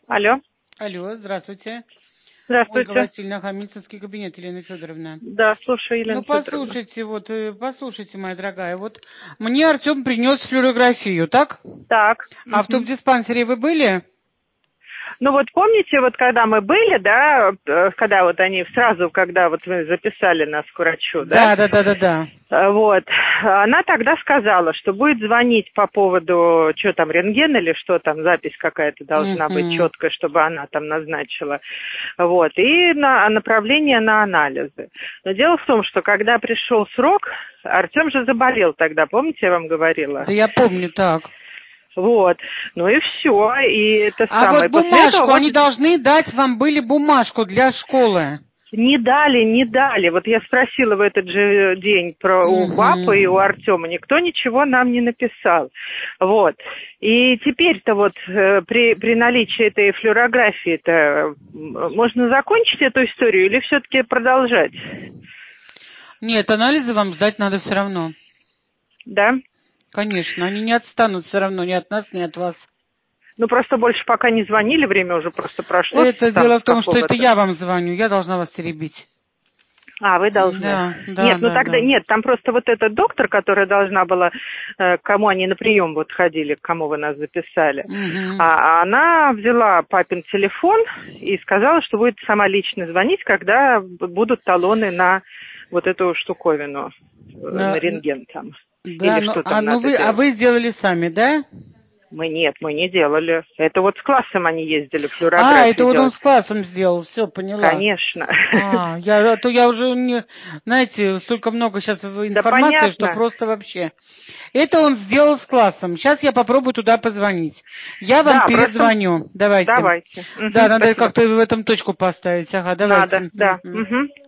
Алло. Алло, здравствуйте. Здравствуйте. Ольга Васильевна, Хамицинский кабинет, Елена Федоровна. Да, слушаю, Елена Федоровна. Послушайте, моя дорогая, вот мне Артем принес флюорографию, так? Так. А в тубдиспансере вы были? Ну вот помните, вот когда мы были, да, когда вот они сразу, когда вот вы записали нас к врачу, да? Да. Вот. Она тогда сказала, что будет звонить по поводу, что там, рентген или что там, запись какая-то должна быть четкая, чтобы она там назначила. Вот. И направление на анализы. Но дело в том, что когда пришел срок, Артем же заболел тогда, помните, я вам говорила? Да я помню, так. Вот, ну и все, и это а самое. Вот бумажку, они должны дать вам были бумажку для школы. Не дали. Вот я спросила в этот же день у папы и у Артема, никто ничего нам не написал. Вот. И теперь-то вот при наличии этой флюорографии-то можно закончить эту историю или все-таки продолжать? Нет, анализы вам сдать надо все равно. Да? Конечно, они не отстанут все равно ни от нас, ни от вас. Ну, просто больше пока не звонили, время уже просто прошло. Это дело в том, что это я вам звоню, я должна вас теребить. А, вы должны. Да, нет, тогда нет, там просто вот этот доктор, которая должна была, кому они на прием вот ходили, к кому вы нас записали, а она взяла папин телефон и сказала, что будет сама лично звонить, когда будут талоны на вот эту штуковину, на рентген там. Да, или что там надо делать. вы сделали сами, да? Мы не делали. Это вот с классом они ездили, флюорографию это вот он с классом сделал, все, поняла. Конечно. Я уже не, знаете, столько много сейчас информации, что просто вообще. Это он сделал с классом. Сейчас я попробую туда позвонить. Я вам перезвоню. Давайте. Давайте. Да, надо как-то в этом точку поставить. Ага, давайте. Надо, да.